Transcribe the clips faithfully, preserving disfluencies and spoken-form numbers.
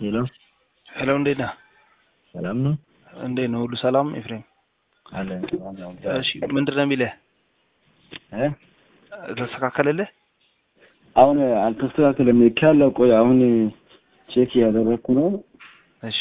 ሄሎ ሄሎ እንዴት ነህ? ሰላም ነው? እንዴት ነው? ሁሉ ሰላም ኤፍሬም? አለ እሺ ምንድነው የሚልህ? እ ተስተካከለልህ? አሁን አልተስተካከለም። ካለው ቆይ አሁን ቼክ ያደረኩ ነው። እሺ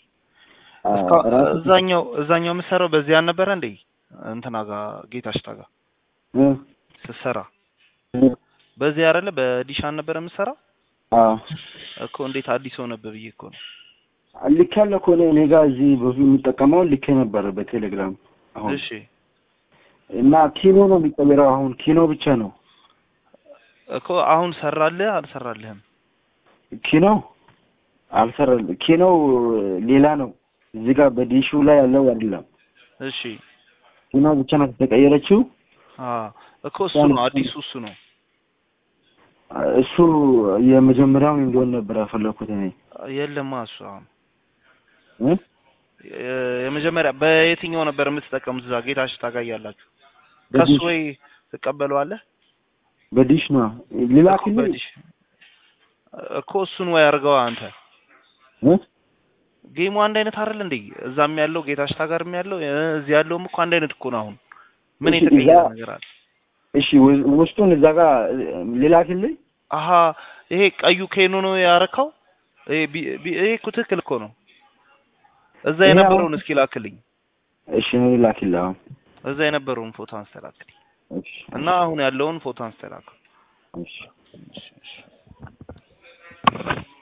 እዛኛው እዛኛው የምትሰራው በዚህ አልነበረ እንዴ? እንትና ጋር ጌታሽታ ጋር እ ስትሰራ በዚህ አይደለ በዲሽ አልነበረ የምትሰራው? አዎ እኮ እንዴት አዲስ ሆነብህ ብዬ እኮ ነው። ልክ ያለው እኮ እኔ ጋር እዚህ ብዙ የሚጠቀመው ልክ ነበር በቴሌግራም አሁን። እሺ እና ኪኖ ነው የሚቀበለው አሁን ኪኖ ብቻ ነው እኮ አሁን ሰራልህ አልሰራልህም? ኪኖ አልሰራልህ ኪኖ ሌላ ነው እዚህ ጋር በዲሹ ላይ ያለው አይደለም። እሺ ኪኖ ብቻ ነው ተቀየረችው። አዎ እኮ እሱ ነው አዲሱ እሱ ነው። እሱ የመጀመሪያው እንደሆነ ነበር ያፈለኩት እኔ። የለም እሱ አሁን እ የመጀመሪያ በየትኛው ነበር የምትጠቀሙት? እዛ ጌታሽታ ጋር ያላችሁ ከሱ ወይ ተቀበለዋለህ? በዲሽ ነው ሌላ ክልል እኮ እሱን ወይ አድርገው አንተ እ ጌሙ አንድ አይነት አይደል እንዴ? እዛም ያለው ጌታሽታ ጋርም ያለው እዚህ ያለውም እኮ አንድ አይነት እኮ ነው። አሁን ምን የተቀየረ ነገር አለ? እሺ ውስጡን እዛ ጋር ሌላ ክልል አሃ ይሄ ቀዩ ኬኖ ነው ያረካው። ይሄ ይሄ እኮ ትክክል እኮ ነው። እዛ የነበረውን እስኪ ላክልኝ። እሺ ነው ላክልኝ። እዛ የነበረውን ፎቶ አንስተላክልኝ። እሺ እና አሁን ያለውን ፎቶ አንስተላክ። እሺ